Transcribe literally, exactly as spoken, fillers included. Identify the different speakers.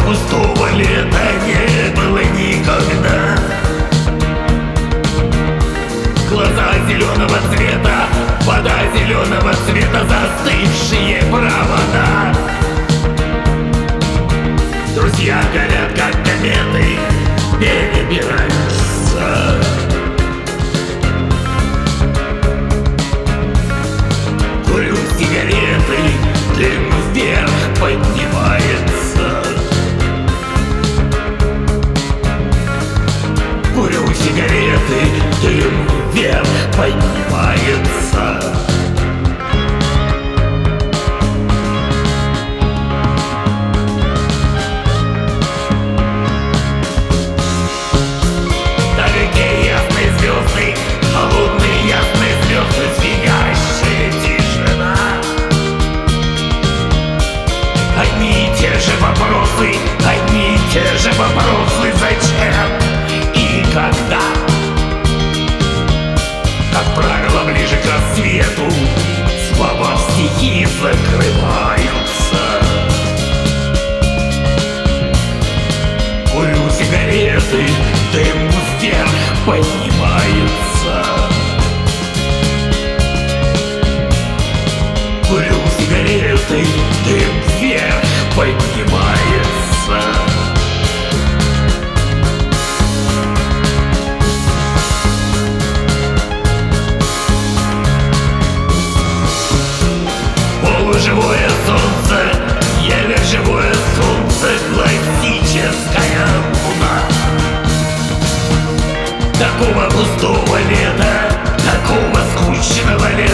Speaker 1: пустого лета не было никогда. Глаза зеленого цвета, вода зеленого цвета, застывшие провода. Друзья горят, как кометы, перебираются. Курю сигареты, дым вверх поднимается. Курю сигареты, дым вверх поднимается. Одни и те же вопросы: зачем и когда? Как правило, ближе к рассвету слова в стихи закрываются. Курю сигареты, дым вверх поднимается. Курю сигареты, дым вверх поднимается. Полуживое солнце, еле живое солнце, классическая луна. Такого пустого лета, такого скучного лета